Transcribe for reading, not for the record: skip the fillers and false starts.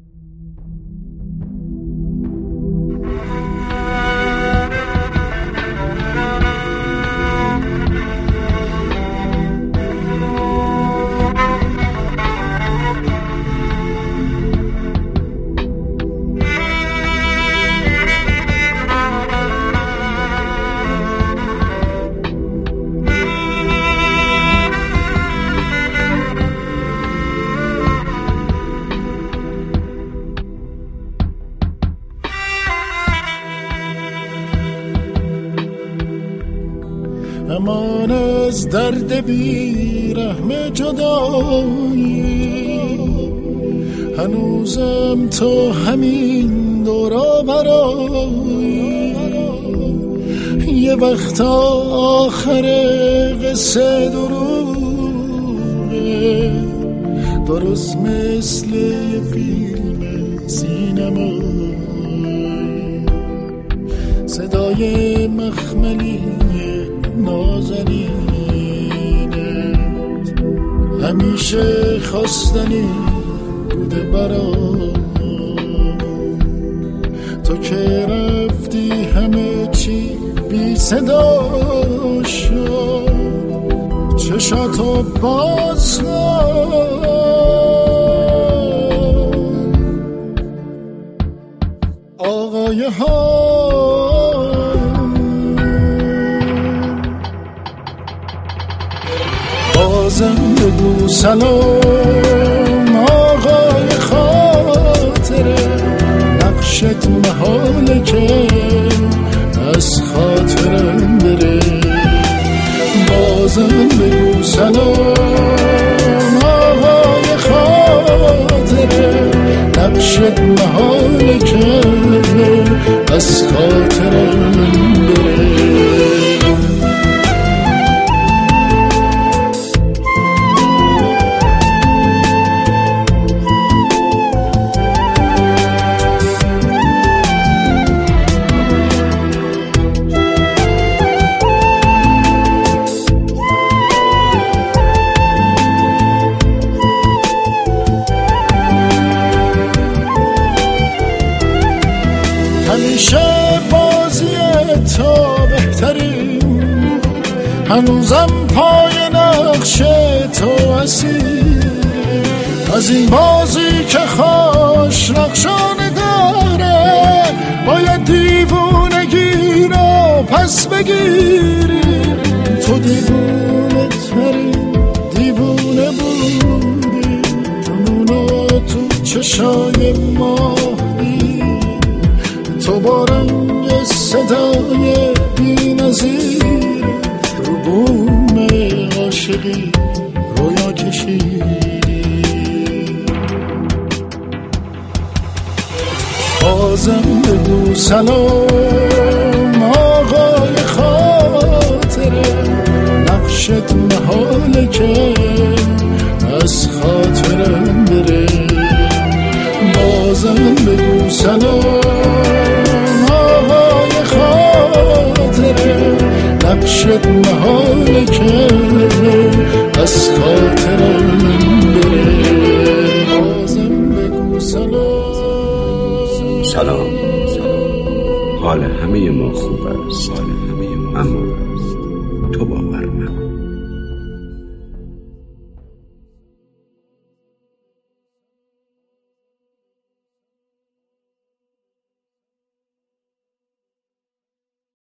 امان از درد بی رحم جدایی، هنوزم تو همین دورا برایی. یه وقت آخر قصه دروغه، درست مثل یه فیلم سینمایی. صدای مخملی نازنینت همیشه خواستنی بوده برام. تو که رفتی همه چی بی صدا شد، چشاتو باز آقای ها. بازم بگو سلام آقای خاطره، نقشت محاله که از خاطرم بره. بازم بگو سلام آقای خاطره، نقشت محاله که از خاطرم بره. همیشه بازی تو بهترین، هنوزم پای نقش تو اسیر. از این بازی که خوش رخشانه داره، باید دیوونگی رو پس بگیری. تو دیوونه ترین دیوونه بودی، جنونو تو چشای ما. تو با رنگ صدای بی نظیر، رو بوم عاشقی رویا کشیدی. بازم بگو سلام آقای خاطره، نقشت محاله که از خاطرم بره. بازم بگو سلام نقشت محاله که از خاطرم